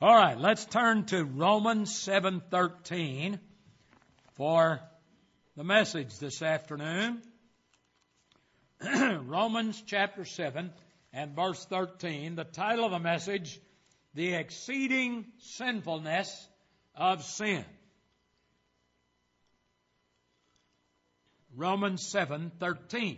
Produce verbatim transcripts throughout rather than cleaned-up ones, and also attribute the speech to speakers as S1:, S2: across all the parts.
S1: All right, let's turn to Romans seven thirteen for the message this afternoon. Romans chapter seven and verse thirteen. The title of the message, The Exceeding Sinfulness of Sin. Romans seven thirteen.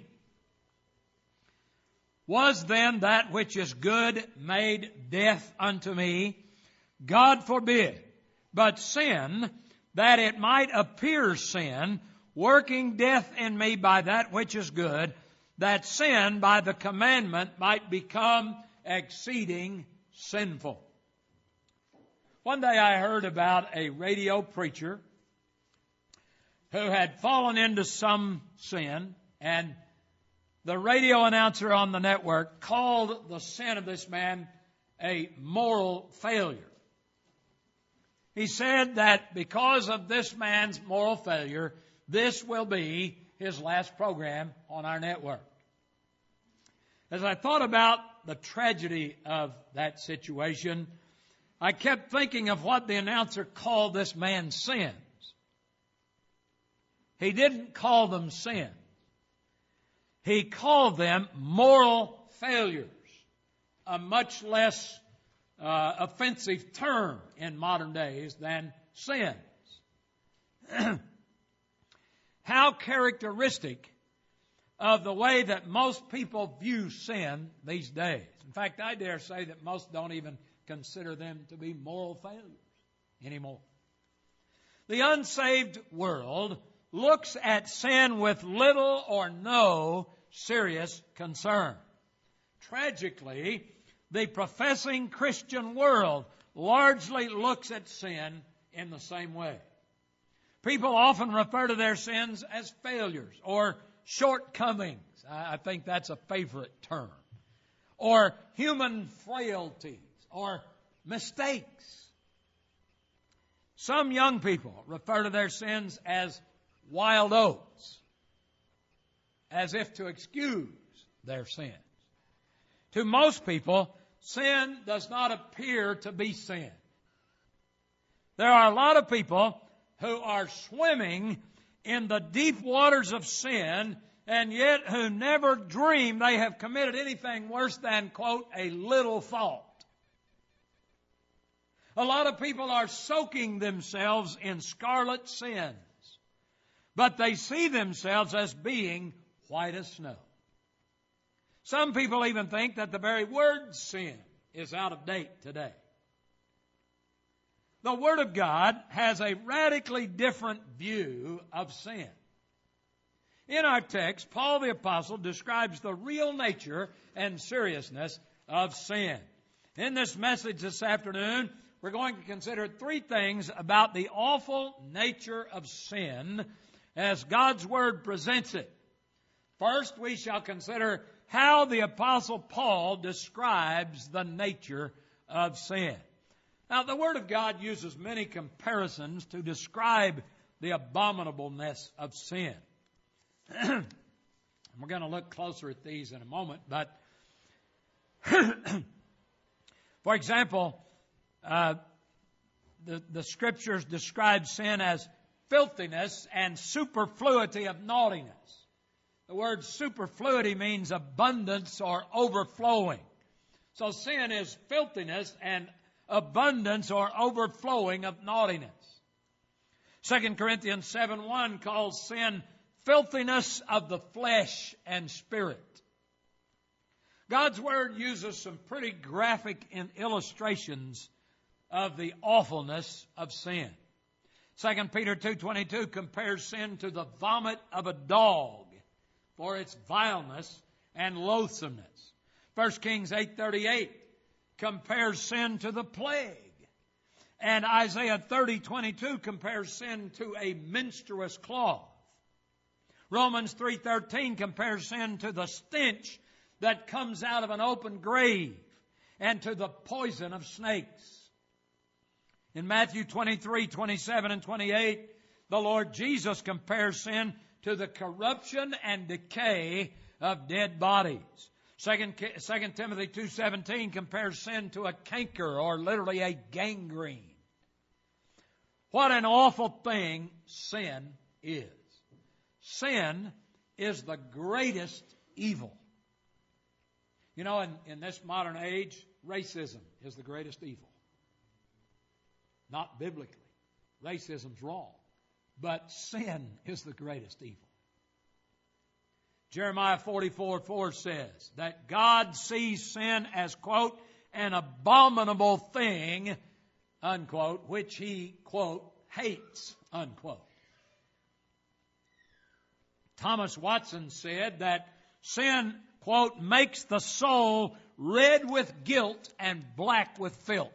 S1: Was then that which is good made death unto me? God forbid. But sin, that it might appear sin, working death in me by that which is good, that sin by the commandment might become exceeding sinful. One day I heard about a radio preacher who had fallen into some sin, and the radio announcer on the network called the sin of this man a moral failure. He said that because of this man's moral failure, this will be his last program on our network. As I thought about the tragedy of that situation, I kept thinking of what the announcer called this man's sins. He didn't call them sin. He called them moral failures, a much less uh, offensive term in modern days than sins. How characteristic of the way that most people view sin these days. In fact, I dare say that most don't even consider them to be moral failures anymore. The unsaved world looks at sin with little or no serious concern. Tragically, the professing Christian world largely looks at sin in the same way. People often refer to their sins as failures or shortcomings. I think that's a favorite term. Or human frailties or mistakes. Some young people refer to their sins as wild oats, as if to excuse their sins. To most people, sin does not appear to be sin. There are a lot of people who are swimming in the deep waters of sin, and yet who never dream they have committed anything worse than, quote, a little fault. A lot of people are soaking themselves in scarlet sins, but they see themselves as being white as snow. Some people even think that the very word sin is out of date today. The Word of God has a radically different view of sin. In our text, Paul the Apostle describes the real nature and seriousness of sin. In this message this afternoon, we're going to consider three things about the awful nature of sin as God's Word presents it. First, we shall consider how the Apostle Paul describes the nature of sin. Now, the Word of God uses many comparisons to describe the abominableness of sin. We're going to look closer at these in a moment, but for example, uh, the, the Scriptures describe sin as filthiness and superfluity of naughtiness. The word superfluity means abundance or overflowing. So sin is filthiness and abundance or overflowing of naughtiness. Second Corinthians seven one calls sin filthiness of the flesh and spirit. God's Word uses some pretty graphic illustrations of the awfulness of sin. Second Peter two twenty-two compares sin to the vomit of a dog for its vileness and loathsomeness. First Kings eight thirty-eight compares sin to the plague. And Isaiah thirty twenty-two compares sin to a menstruous cloth. Romans three thirteen compares sin to the stench that comes out of an open grave and to the poison of snakes. In Matthew twenty-three twenty-seven and twenty-eight, the Lord Jesus compares sin to the corruption and decay of dead bodies. Second Timothy two seventeen compares sin to a canker, or literally a gangrene. What an awful thing sin is. Sin is the greatest evil. You know, in, in this modern age, racism is the greatest evil. Not biblically. Racism's wrong. But sin is the greatest evil. Jeremiah forty-four four says that God sees sin as, quote, an abominable thing, unquote, which He, quote, hates, unquote. Thomas Watson said that sin, quote, makes the soul red with guilt and black with filth.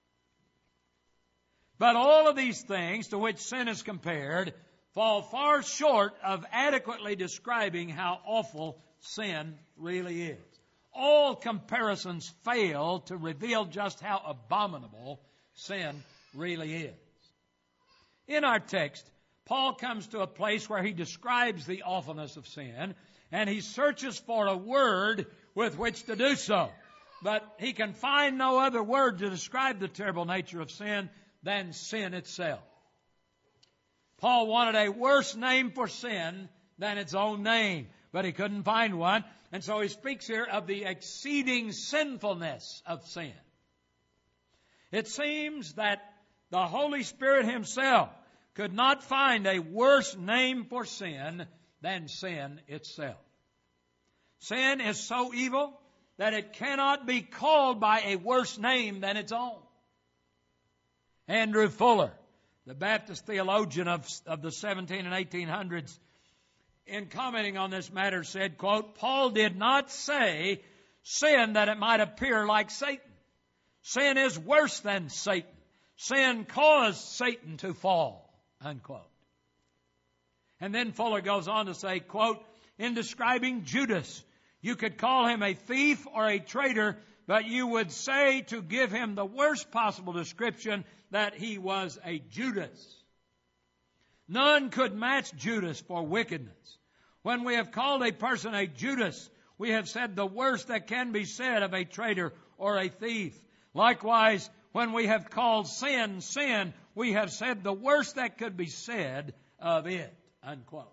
S1: But all of these things to which sin is compared fall far short of adequately describing how awful sin really is. All comparisons fail to reveal just how abominable sin really is. In our text, Paul comes to a place where he describes the awfulness of sin, and he searches for a word with which to do so. But he can find no other word to describe the terrible nature of sin than sin itself. Paul wanted a worse name for sin than its own name, but he couldn't find one, and so he speaks here of the exceeding sinfulness of sin. It seems that the Holy Spirit Himself could not find a worse name for sin than sin itself. Sin is so evil that it cannot be called by a worse name than its own. Andrew Fuller, the Baptist theologian of, of the seventeen and eighteen hundreds, in commenting on this matter said, quote, Paul did not say sin that it might appear like Satan. Sin is worse than Satan. Sin caused Satan to fall, unquote. And then Fuller goes on to say, quote, in describing Judas, you could call him a thief or a traitor, but you would say, to give him the worst possible description, that he was a Judas. None could match Judas for wickedness. When we have called a person a Judas, we have said the worst that can be said of a traitor or a thief. Likewise, when we have called sin, sin, we have said the worst that could be said of it, unquote.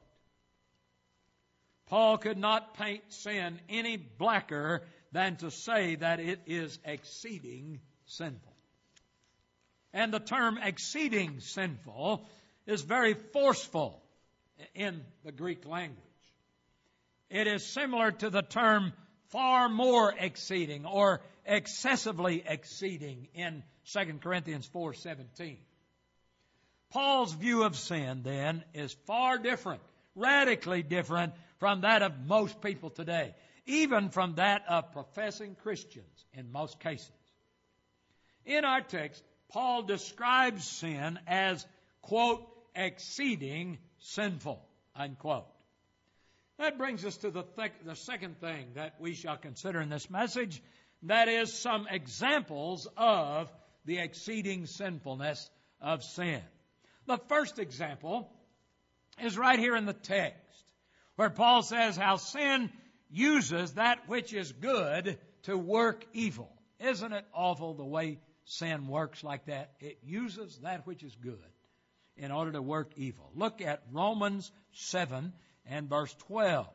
S1: Paul could not paint sin any blacker than to say that it is exceeding sinful. And the term exceeding sinful is very forceful in the Greek language. It is similar to the term far more exceeding or excessively exceeding in Second Corinthians four seventeen. Paul's view of sin, then, is far different, radically different from that of most people today, even from that of professing Christians in most cases. In our text, Paul describes sin as, quote, exceeding sinful, unquote. That brings us to the, th- the second thing that we shall consider in this message. That is some examples of the exceeding sinfulness of sin. The first example is right here in the text, where Paul says how sin uses that which is good to work evil. Isn't it awful the way sin works like that? It uses that which is good in order to work evil. Look at Romans seven and verse twelve.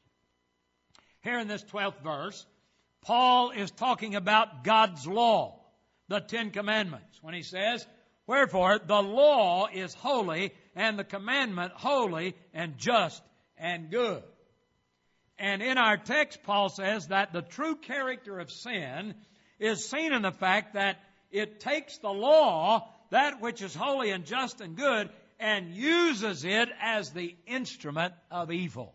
S1: Here in this twelfth verse, Paul is talking about God's law, the Ten Commandments, when he says, wherefore the law is holy, and the commandment holy and just and good. And in our text, Paul says that the true character of sin is seen in the fact that it takes the law, that which is holy and just and good, and uses it as the instrument of evil.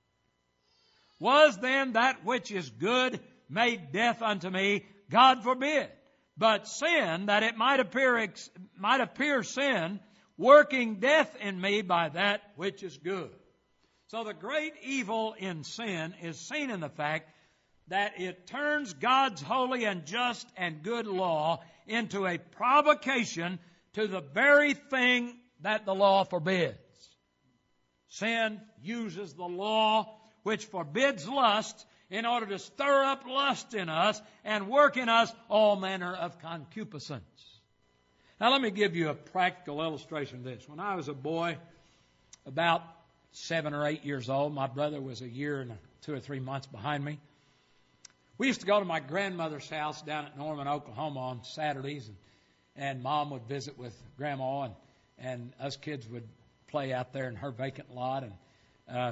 S1: Was then that which is good made death unto me? God forbid. But sin, that it might appear, might appear sin, working death in me by that which is good. So the great evil in sin is seen in the fact that it turns God's holy and just and good law into a provocation to the very thing that the law forbids. Sin uses the law, which forbids lust, in order to stir up lust in us and work in us all manner of concupiscence. Now let me give you a practical illustration of this. When I was a boy, about seven or eight years old, my brother was a year and two or three months behind me. We used to go to my grandmother's house down at Norman, Oklahoma on Saturdays, and, and Mom would visit with Grandma, and, and us kids would play out there in her vacant lot. And uh,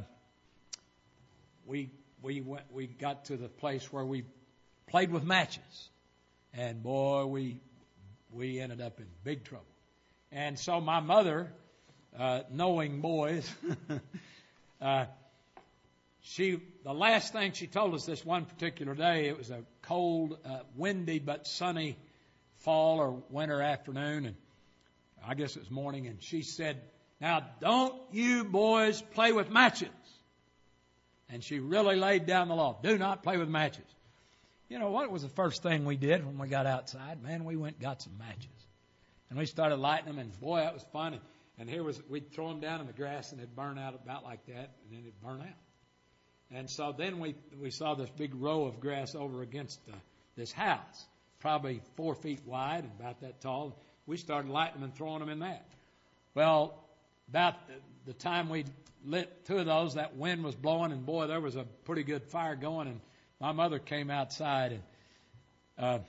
S1: we we went we got to the place where we played with matches, and boy, we we ended up in big trouble. And so my mother, uh, knowing boys, uh, she the last thing she told us this one particular day, it was a cold, uh, windy but sunny fall or winter afternoon, and I guess it was morning, and she said, "Now don't you boys play with matches." And she really laid down the law. Do not play with matches. You know, what was the first thing we did when we got outside? Man, we went and got some matches. And we started lighting them, and boy, that was fun. And, and here was, we'd throw them down in the grass, and they'd burn out about like that, and then it'd burn out. And so then we we saw this big row of grass over against uh, this house, probably four feet wide and about that tall. We started lighting them and throwing them in that. Well, about the, the time we lit two of those, that wind was blowing, and boy, there was a pretty good fire going. And my mother came outside, and uh,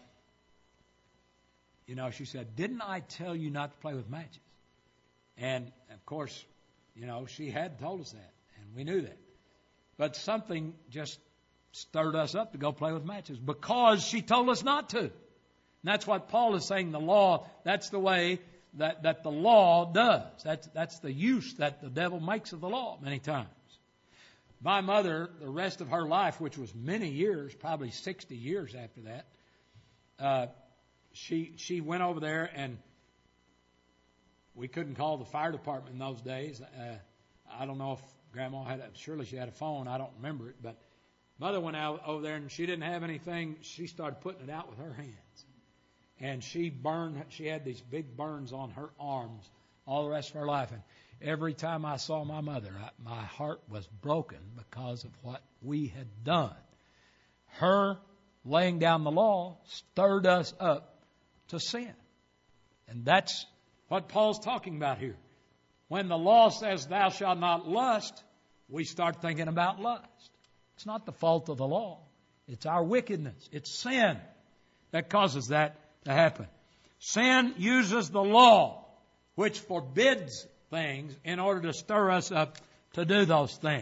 S1: you know, she said, "Didn't I tell you not to play with matches?" And of course, you know, she had told us that, and we knew that. But something just stirred us up to go play with matches because she told us not to. And that's what Paul is saying. The law, that's the way that, that the law does. That's, that's the use that the devil makes of the law many times. My mother, the rest of her life, which was many years, probably sixty years after that, uh, she she went over there, and we couldn't call the fire department in those days. Uh, I don't know if Grandma had, a, surely she had a phone. I don't remember it, but Mother went out over there, and she didn't have anything. She started putting it out with her hands. And she burned, she had these big burns on her arms all the rest of her life. And every time I saw my mother, I, my heart was broken because of what we had done. Her laying down the law stirred us up to sin. And that's what Paul's talking about here. When the law says, "Thou shalt not lust," we start thinking about lust. It's not the fault of the law. It's our wickedness. It's sin that causes that to happen. Sin uses the law, which forbids things, in order to stir us up to do those things.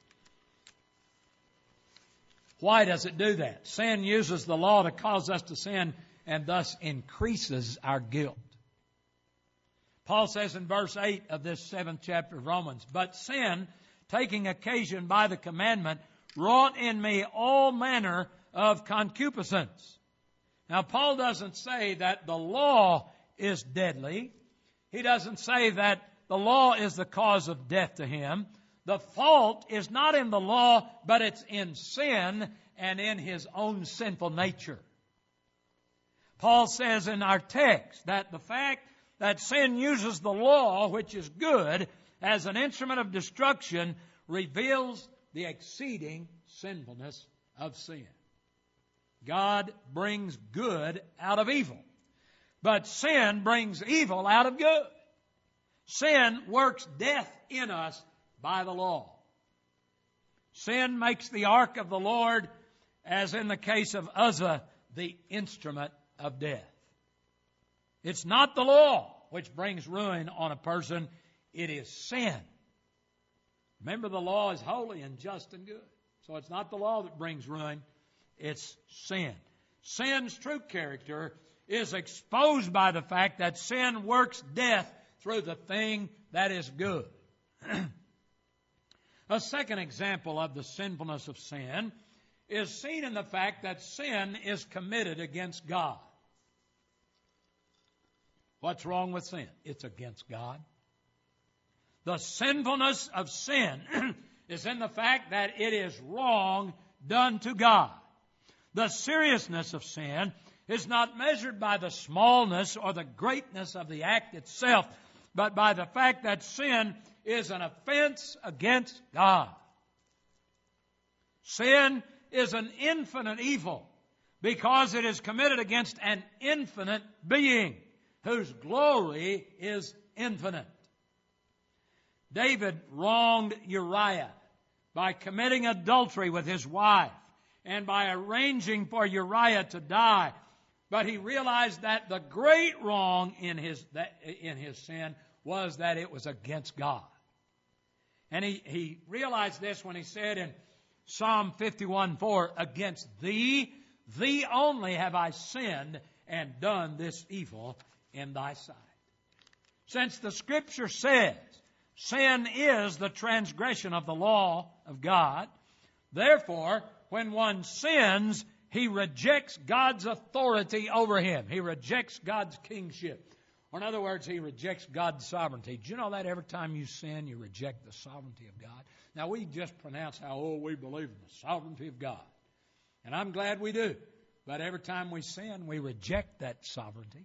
S1: Why does it do that? Sin uses the law to cause us to sin and thus increases our guilt. Paul says in verse eight of this seventh chapter of Romans, "But sin, taking occasion by the commandment, wrought in me all manner of concupiscence." Now, Paul doesn't say that the law is deadly. He doesn't say that the law is the cause of death to him. The fault is not in the law, but it's in sin and in his own sinful nature. Paul says in our text that the fact that sin uses the law, which is good, as an instrument of destruction, reveals the exceeding sinfulness of sin. God brings good out of evil, but sin brings evil out of good. Sin works death in us by the law. Sin makes the ark of the Lord, as in the case of Uzzah, the instrument of death. It's not the law which brings ruin on a person. It is sin. Remember, the law is holy and just and good. So it's not the law that brings ruin. It's sin. Sin's true character is exposed by the fact that sin works death through the thing that is good. A second example of the sinfulness of sin is seen in the fact that sin is committed against God. What's wrong with sin? It's against God. The sinfulness of sin is in the fact that it is wrong done to God. The seriousness of sin is not measured by the smallness or the greatness of the act itself, but by the fact that sin is an offense against God. Sin is an infinite evil because it is committed against an infinite being whose glory is infinite. David wronged Uriah by committing adultery with his wife and by arranging for Uriah to die. But he realized that the great wrong in his, that, in his sin was that it was against God. And he, he realized this when he said in Psalm fifty-one four, against thee, thee only have I sinned and done this evil in thy sight. Since the Scripture says sin is the transgression of the law of God, therefore, when one sins, he rejects God's authority over him. He rejects God's kingship. Or in other words, he rejects God's sovereignty. Do you know that every time you sin, you reject the sovereignty of God? Now, we just pronounce how, oh, we believe in the sovereignty of God. And I'm glad we do. But every time we sin, we reject that sovereignty.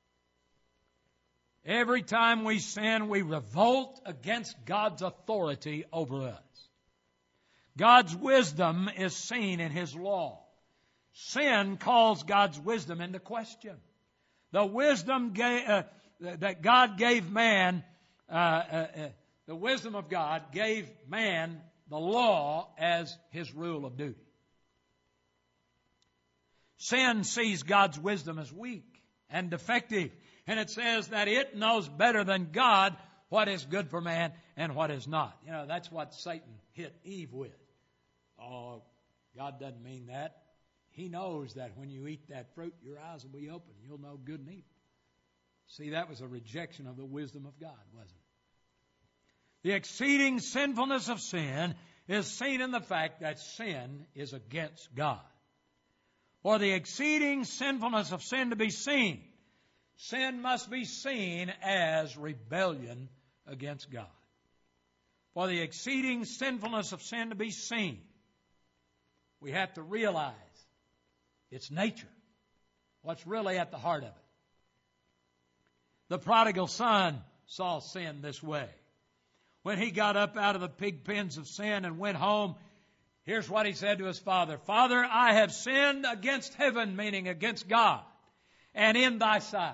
S1: Every time we sin, we revolt against God's authority over us. God's wisdom is seen in His law. Sin calls God's wisdom into question. The wisdom gave, uh, that God gave man, uh, uh, uh, the wisdom of God gave man the law as his rule of duty. Sin sees God's wisdom as weak and defective. And it says that it knows better than God what is good for man and what is not. You know, that's what Satan hit Eve with. Oh, God doesn't mean that. He knows that when you eat that fruit, your eyes will be open. You'll know good and evil. See, that was a rejection of the wisdom of God, wasn't it? The exceeding sinfulness of sin is seen in the fact that sin is against God. For the exceeding sinfulness of sin to be seen, sin must be seen as rebellion against God. For the exceeding sinfulness of sin to be seen, we have to realize its nature, what's really at the heart of it. The prodigal son saw sin this way. When he got up out of the pig pens of sin and went home, here's what he said to his father. Father, I have sinned against heaven, meaning against God, and in thy sight.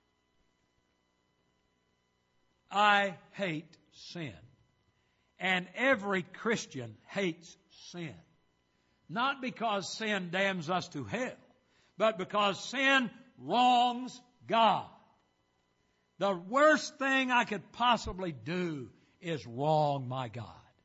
S1: I hate sin. And every Christian hates sin. Not because sin damns us to hell, but because sin wrongs God. The worst thing I could possibly do is wrong my God.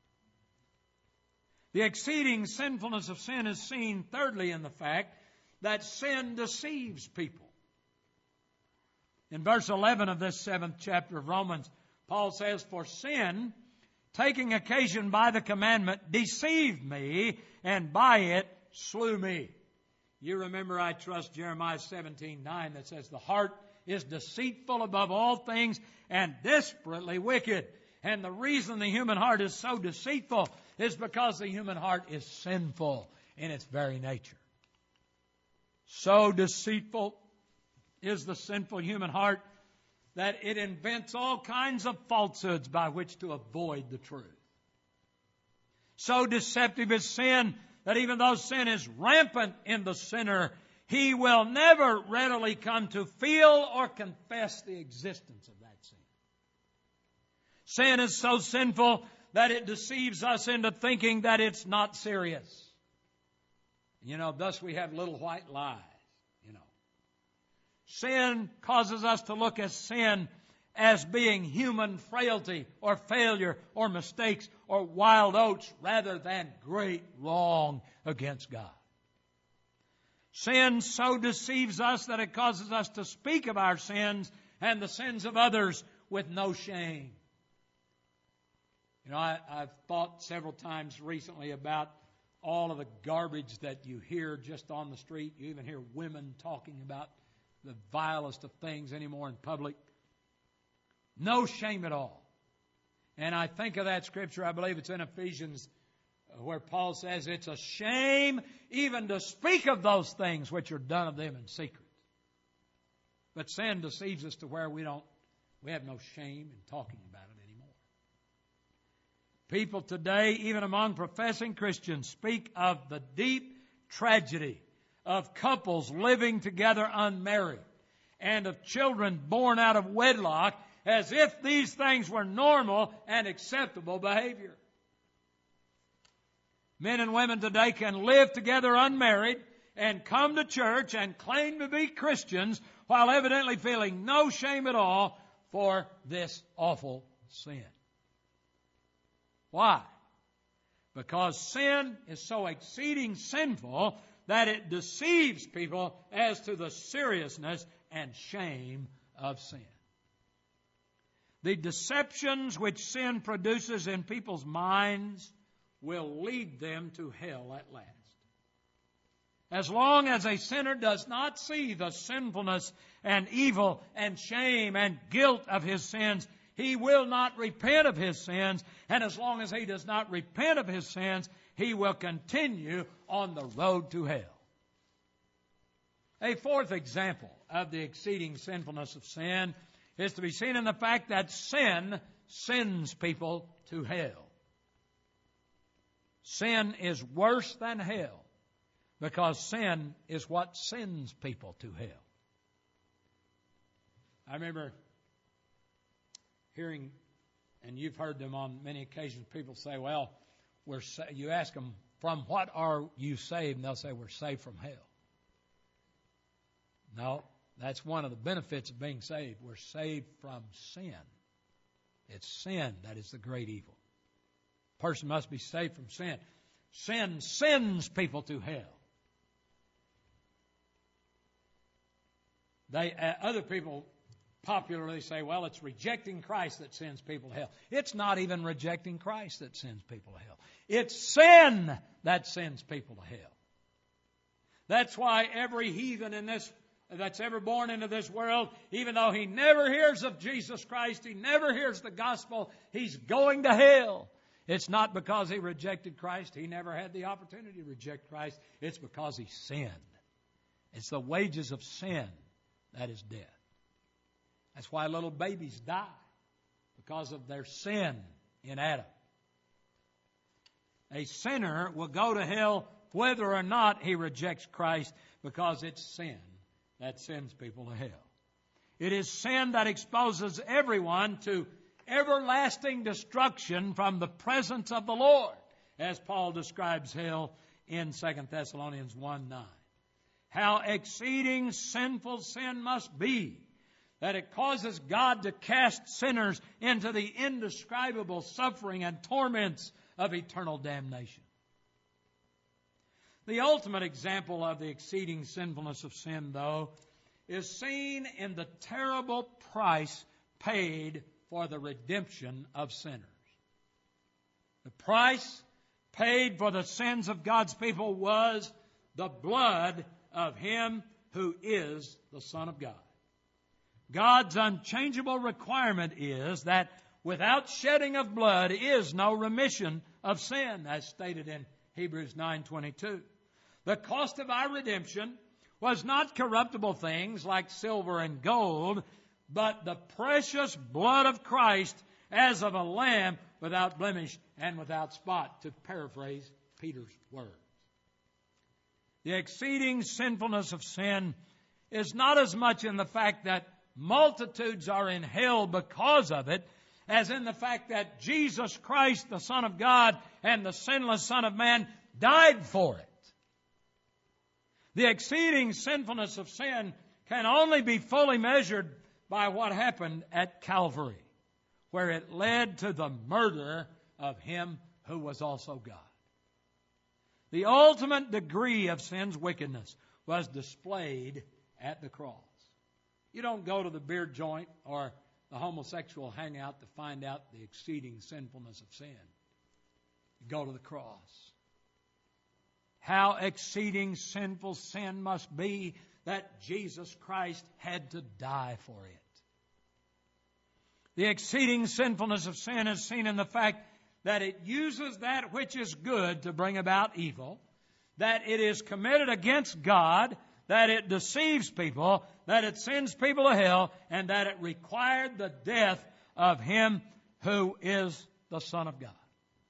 S1: The exceeding sinfulness of sin is seen, thirdly, in the fact that sin deceives people. In verse eleven of this seventh chapter of Romans, Paul says, for sin, taking occasion by the commandment, deceived me, and by it slew me. You remember, I trust, Jeremiah seventeen nine that says, the heart is deceitful above all things and desperately wicked. And the reason the human heart is so deceitful is because the human heart is sinful in its very nature. So deceitful is the sinful human heart that it invents all kinds of falsehoods by which to avoid the truth. So deceptive is sin that even though sin is rampant in the sinner, he will never readily come to feel or confess the existence of that sin. Sin is so sinful that it deceives us into thinking that it's not serious. You know, thus we have little white lies, you know. Sin causes us to look at sin as being human frailty or failure or mistakes or wild oats rather than great wrong against God. Sin so deceives us that it causes us to speak of our sins and the sins of others with no shame. You know, I, I've thought several times recently about all of the garbage that you hear just on the street. You even hear women talking about the vilest of things anymore in public. No shame at all. And I think of that scripture, I believe it's in Ephesians, where Paul says it's a shame even to speak of those things which are done of them in secret. But sin deceives us to where we don't, we have no shame in talking about it anymore. People today, even among professing Christians, speak of the deep tragedy of couples living together unmarried and of children born out of wedlock as if these things were normal and acceptable behavior. Men and women today can live together unmarried and come to church and claim to be Christians while evidently feeling no shame at all for this awful sin. Why? Because sin is so exceeding sinful that it deceives people as to the seriousness and shame of sin. The deceptions which sin produces in people's minds will lead them to hell at last. As long as a sinner does not see the sinfulness and evil and shame and guilt of his sins, he will not repent of his sins. And as long as he does not repent of his sins, he will continue on the road to hell. A fourth example of the exceeding sinfulness of sin is to be seen in the fact that sin sends people to hell. Sin is worse than hell because sin is what sends people to hell. I remember hearing, and you've heard them on many occasions, people say, well, we're sa-, you ask them, from what are you saved? And they'll say, we're saved from hell. No, that's one of the benefits of being saved. We're saved from sin. It's sin that is the great evil. A person must be saved from sin. Sin sends people to hell. They, uh, other people popularly say, well, it's rejecting Christ that sends people to hell. It's not even rejecting Christ that sends people to hell. It's sin that sends people to hell. That's why every heathen in this that's ever born into this world, even though he never hears of Jesus Christ, he never hears the gospel, he's going to hell. It's not because he rejected Christ. He never had the opportunity to reject Christ. It's because he sinned. It's the wages of sin that is death. That's why little babies die, because of their sin in Adam. A sinner will go to hell whether or not he rejects Christ, because it's sin that sends people to hell. It is sin that exposes everyone to everlasting destruction from the presence of the Lord, as Paul describes hell in Second Thessalonians one nine. How exceeding sinful sin must be, that it causes God to cast sinners into the indescribable suffering and torments of eternal damnation. The ultimate example of the exceeding sinfulness of sin, though, is seen in the terrible price paid for the redemption of sinners. The price paid for the sins of God's people was the blood of Him who is the Son of God. God's unchangeable requirement is that without shedding of blood is no remission of sin, as stated in Hebrews nine twenty-two. The cost of our redemption was not corruptible things like silver and gold, but the precious blood of Christ as of a lamb without blemish and without spot, to paraphrase Peter's words. The exceeding sinfulness of sin is not as much in the fact that multitudes are in hell because of it, as in the fact that Jesus Christ, the Son of God and the sinless Son of Man, died for it. The exceeding sinfulness of sin can only be fully measured by what happened at Calvary, where it led to the murder of Him who was also God. The ultimate degree of sin's wickedness was displayed at the cross. You don't go to the beer joint or the homosexual hangout to find out the exceeding sinfulness of sin. You go to the cross. How exceeding sinful sin must be that Jesus Christ had to die for it. The exceeding sinfulness of sin is seen in the fact that it uses that which is good to bring about evil, that it is committed against God, that it deceives people, that it sends people to hell, and that it required the death of Him who is the Son of God.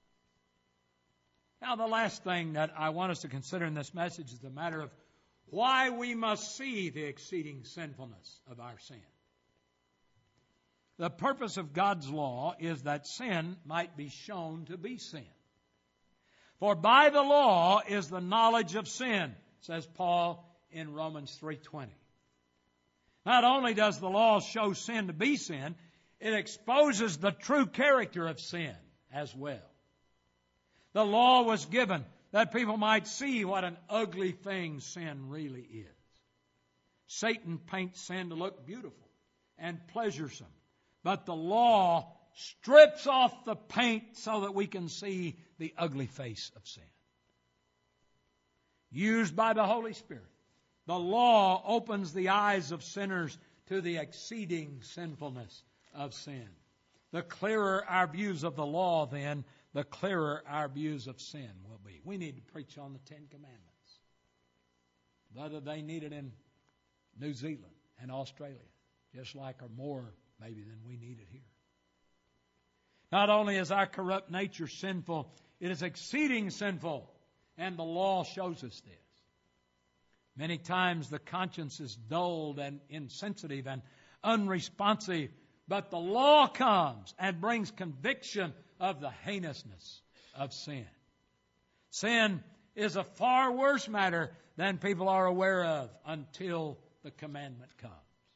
S1: Now, the last thing that I want us to consider in this message is the matter of why we must see the exceeding sinfulness of our sin. The purpose of God's law is that sin might be shown to be sin. For by the law is the knowledge of sin, says Paul in Romans three twenty. Not only does the law show sin to be sin, it exposes the true character of sin as well. The law was given that people might see what an ugly thing sin really is. Satan paints sin to look beautiful and pleasuresome, but the law strips off the paint so that we can see the ugly face of sin. Used by the Holy Spirit, the law opens the eyes of sinners to the exceeding sinfulness of sin. The clearer our views of the law, then, the clearer our views of sin will be. We need to preach on the Ten Commandments. Whether they need it in New Zealand and Australia, just like or more maybe than we need it here. Not only is our corrupt nature sinful, it is exceeding sinful, and the law shows us this. Many times the conscience is dulled and insensitive and unresponsive, but the law comes and brings conviction of the heinousness of sin. Sin is a far worse matter than people are aware of until the commandment comes.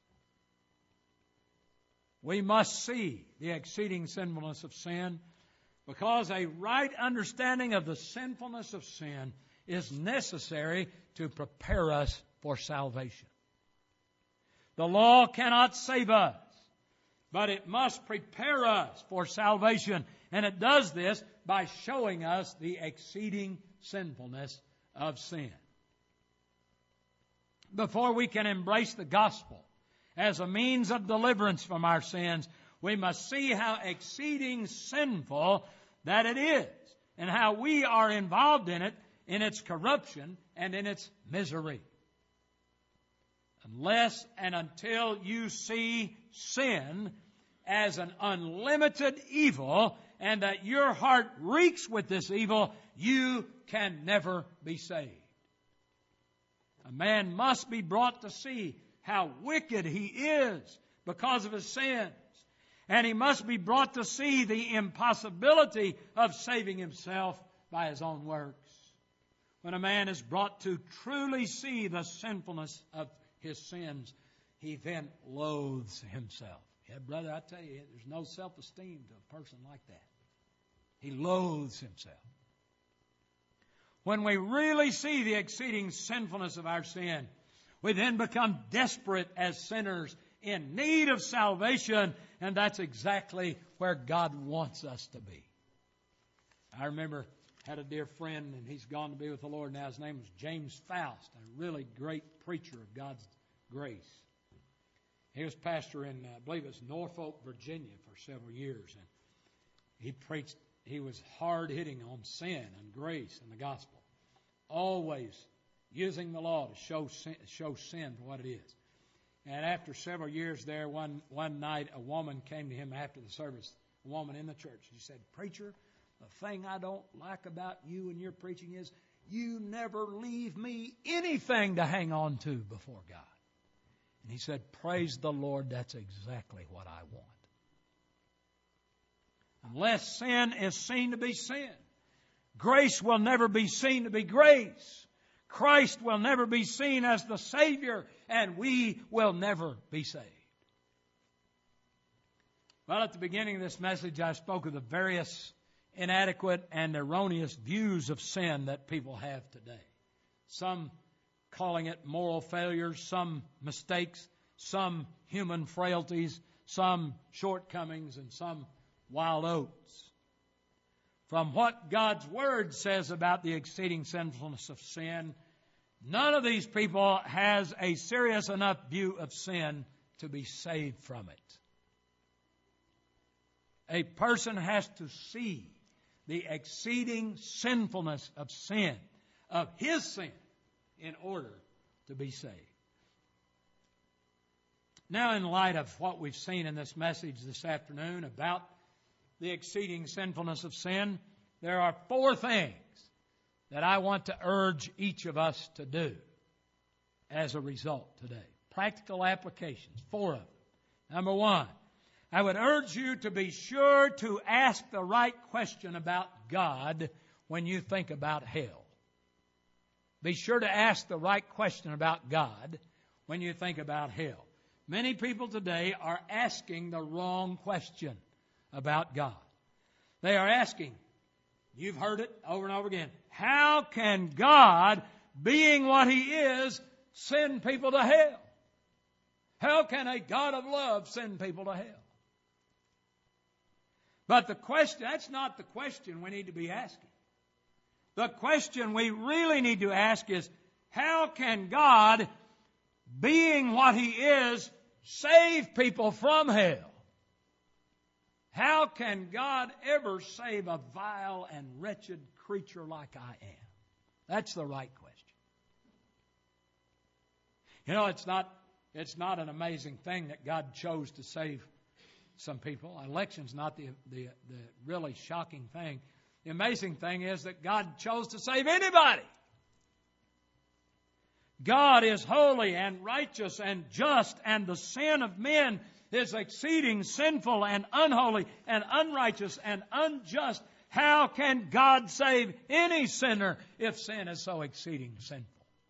S1: We must see the exceeding sinfulness of sin because a right understanding of the sinfulness of sin is necessary to prepare us for salvation. The law cannot save us, but it must prepare us for salvation. And it does this by showing us the exceeding sinfulness of sin. Before we can embrace the gospel as a means of deliverance from our sins, we must see how exceeding sinful that it is and how we are involved in it, in its corruption and in its misery. Unless and until you see sin as an unlimited evil and that your heart reeks with this evil, you can never be saved. A man must be brought to see how wicked he is because of his sins. And he must be brought to see the impossibility of saving himself by his own works. When a man is brought to truly see the sinfulness of his sins, he then loathes himself. Yeah, brother, I tell you, there's no self-esteem to a person like that. He loathes himself. When we really see the exceeding sinfulness of our sin, we then become desperate as sinners in need of salvation, and that's exactly where God wants us to be. I remember I had a dear friend, and he's gone to be with the Lord now. His name was James Faust, a really great preacher of God's grace. He was pastor in, uh, I believe it was Norfolk, Virginia for several years, and he preached. He was hard-hitting on sin and grace and the gospel, always using the law to show sin, show sin for what it is. And after several years there, one, one night a woman came to him after the service, a woman in the church. She said, "Preacher, the thing I don't like about you and your preaching is you never leave me anything to hang on to before God." And he said, "Praise the Lord, that's exactly what I want." Unless sin is seen to be sin, grace will never be seen to be grace. Christ will never be seen as the Savior, and we will never be saved. Well, at the beginning of this message, I spoke of the various inadequate and erroneous views of sin that people have today. Some calling it moral failures, some mistakes, some human frailties, some shortcomings, and some wild oats. From what God's Word says about the exceeding sinfulness of sin, none of these people has a serious enough view of sin to be saved from it. A person has to see the exceeding sinfulness of sin, of his sin, in order to be saved. Now, in light of what we've seen in this message this afternoon about the exceeding sinfulness of sin, there are four things that I want to urge each of us to do as a result today. Practical applications, four of them. Number one, I would urge you to be sure to ask the right question about God when you think about hell. Be sure to ask the right question about God when you think about hell. Many people today are asking the wrong question about God. They are asking, you've heard it over and over again, how can God, being what He is, send people to hell? How can a God of love send people to hell? But the question, that's not the question we need to be asking. The question we really need to ask is, how can God, being what He is, save people from hell? How can God ever save a vile and wretched creature like I am? That's the right question. You know, it's not, it's not an amazing thing that God chose to save some people. Election's not the, the, the really shocking thing. The amazing thing is that God chose to save anybody. God is holy and righteous and just, and the sin of men is exceeding sinful and unholy and unrighteous and unjust. How can God save any sinner if sin is so exceeding sinful?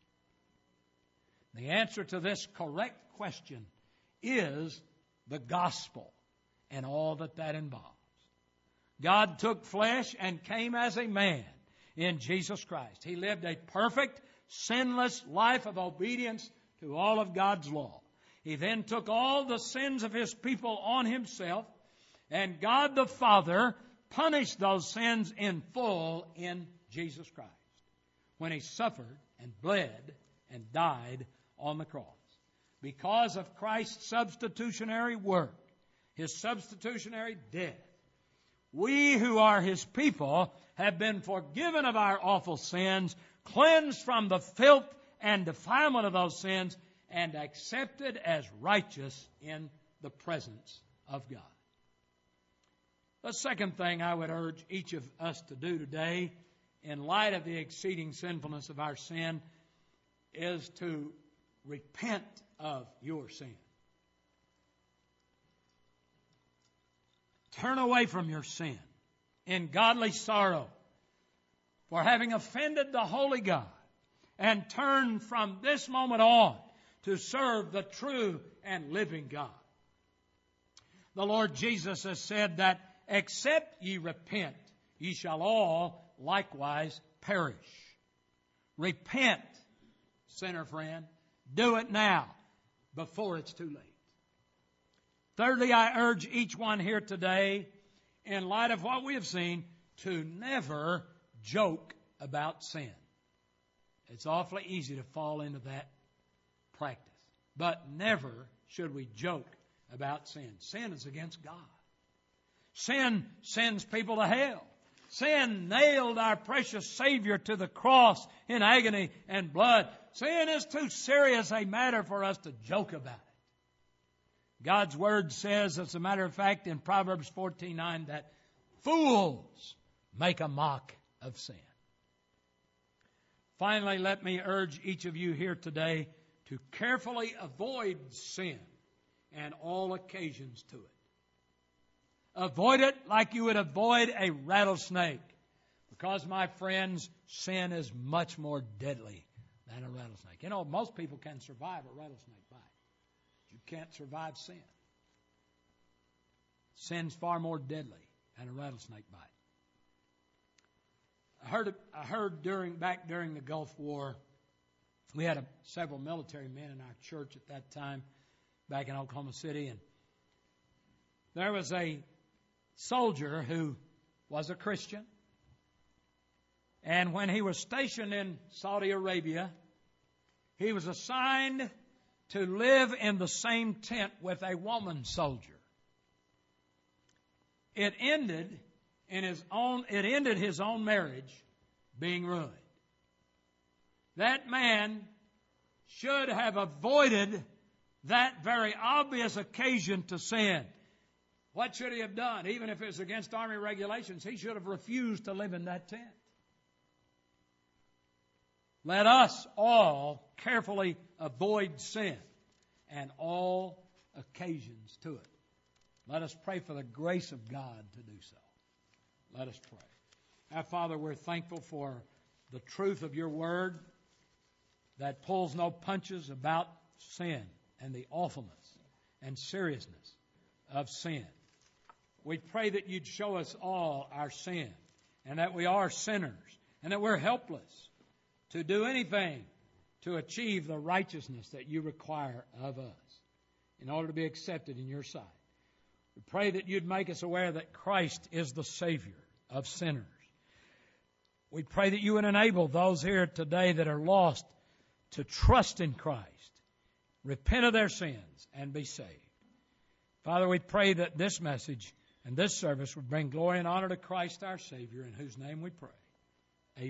S1: The answer to this correct question is the gospel and all that that involves. God took flesh and came as a man in Jesus Christ. He lived a perfect, sinless life of obedience to all of God's law. He then took all the sins of His people on Himself, and God the Father punished those sins in full in Jesus Christ when He suffered and bled and died on the cross. Because of Christ's substitutionary work, His substitutionary death, we who are His people have been forgiven of our awful sins, cleansed from the filth and defilement of those sins, and accepted as righteous in the presence of God. The second thing I would urge each of us to do today, in light of the exceeding sinfulness of our sin, is to repent of your sin. Turn away from your sin in godly sorrow for having offended the holy God, and turn from this moment on to serve the true and living God. The Lord Jesus has said that, except ye repent, ye shall all likewise perish. Repent, sinner friend. Do it now, before it's too late. Thirdly, I urge each one here today, in light of what we have seen, to never joke about sin. It's awfully easy to fall into that practice. But never should we joke about sin. Sin is against God. Sin sends people to hell. Sin nailed our precious Savior to the cross in agony and blood. Sin is too serious a matter for us to joke about it. God's Word says, as a matter of fact, in Proverbs fourteen nine, that fools make a mock of sin. Finally, let me urge each of you here today to carefully avoid sin and all occasions to it. Avoid it like you would avoid a rattlesnake. Because, my friends, sin is much more deadly than a rattlesnake. You know, most people can survive a rattlesnake bite. You can't survive sin. Sin's far more deadly than a rattlesnake bite. I heard, I heard during, back during the Gulf War, we had a, several military men in our church at that time, back in Oklahoma City, and there was a soldier who was a Christian, and when he was stationed in Saudi Arabia, he was assigned to live in the same tent with a woman soldier. It ended in his own, it ended his own marriage being ruined. That man should have avoided that very obvious occasion to sin. What should he have done? Even if it was against Army regulations, he should have refused to live in that tent. Let us all carefully avoid sin and all occasions to it. Let us pray for the grace of God to do so. Let us pray. Our Father, we're thankful for the truth of your word that pulls no punches about sin and the awfulness and seriousness of sin. We pray that you'd show us all our sin and that we are sinners and that we're helpless to do anything to achieve the righteousness that you require of us in order to be accepted in your sight. We pray that you'd make us aware that Christ is the Savior of sinners. We pray that you would enable those here today that are lost to trust in Christ, repent of their sins, and be saved. Father, we pray that this message and this service would bring glory and honor to Christ our Savior, in whose name we pray.